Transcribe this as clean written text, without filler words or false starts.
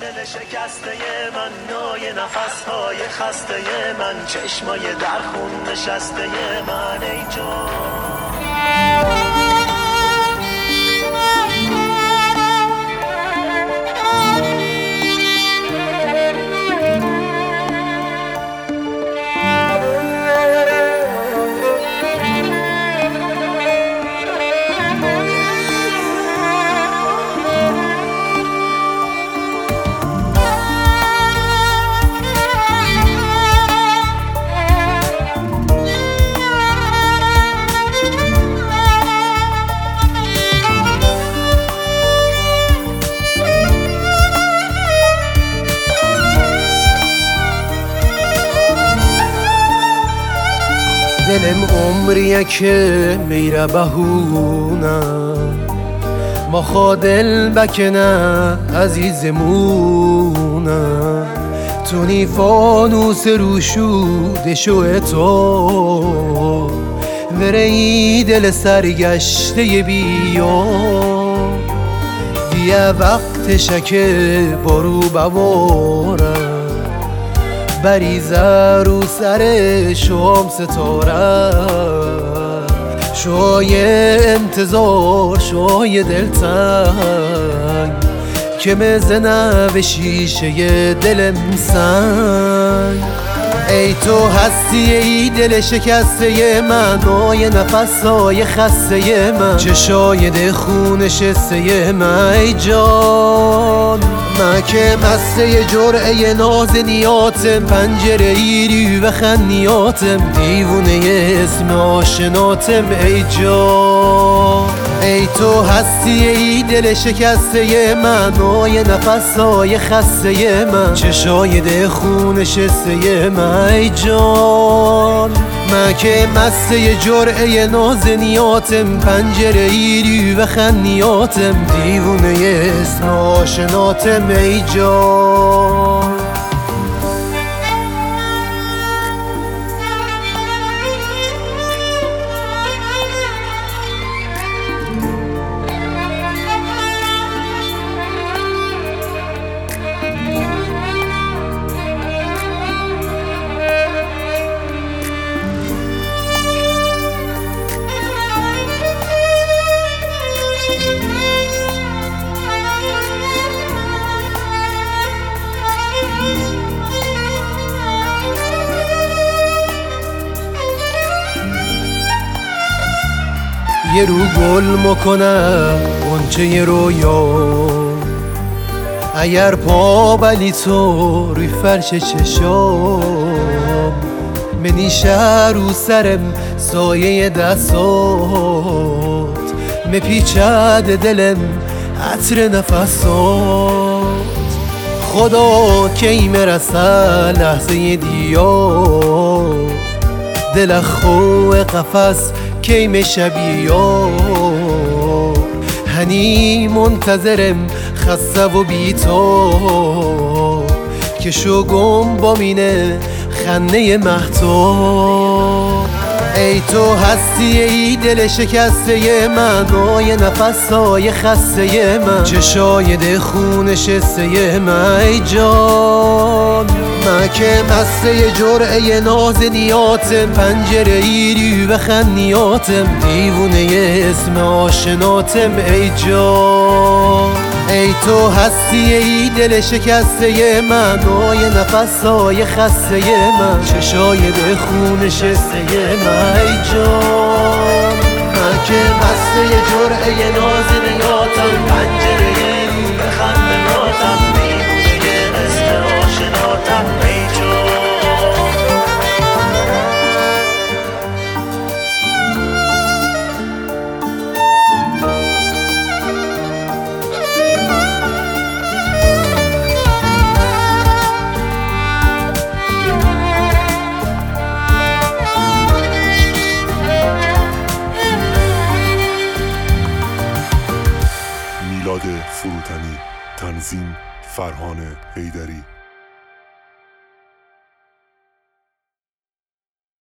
دل شکسته من، نای نفسهای خسته من، چشمای در خون نشسته من، ای جان. دلم عمریه که میره بهونه ما خادل بکنه عزیزمونه تونی فانوس روشوده شو تو وره دل سرگشته بیا دیگه وقتشه که برو بواره بریزه رو سر شام ستاره شوی انتظار شوی دلتنگ که مزنه به شیشه دلم سنگ ای تو هستی ای دل شکسته من نای نفسهای خسته من چشای ده خون شسته من ای جان من که مسته جرعه نازنیاتم پنجره ایری و خنیاتم دیوونه اسم آشناتم ای جان ای تو هستی ای دل شکسته من نای نفسهای خسته من چشای ده خون شسته من ای جان من که مسته جرعه نازنیاتم پنجره ایری و خنیاتم دیوونه اسم آشناتم ای جان یه رو گل مکنه اونچه یه رویا اگر پا بلی تو روی فرش چشام منیشه رو سرم سایه دستات مپیچد دلم عطر نفسات خدا کی مرسه لحظه دیا دل خو قفس کی میشه بیا هنی منتظرم خسته و بی تو که شو گم با مینه خنه مهتاب ای تو هستی ای دل شکسته من نای نفسهای خسته من چشای ده خون شسته من ای جان من که مسته جرعه نازنیاتم پنجره ایری و خنیاتم دیوونه اسم آشناتم ای جان ای تو هستی ای دل شکسته من نای نفسهای خسته من چشای ده خون شسته من ای جان من که مسته جرعه نازنیاتم پنجره ایری و خنیاتم دیوونه اسم آشناتم ای جان میلاد فروتنی، تنظیم فرهان حیدری.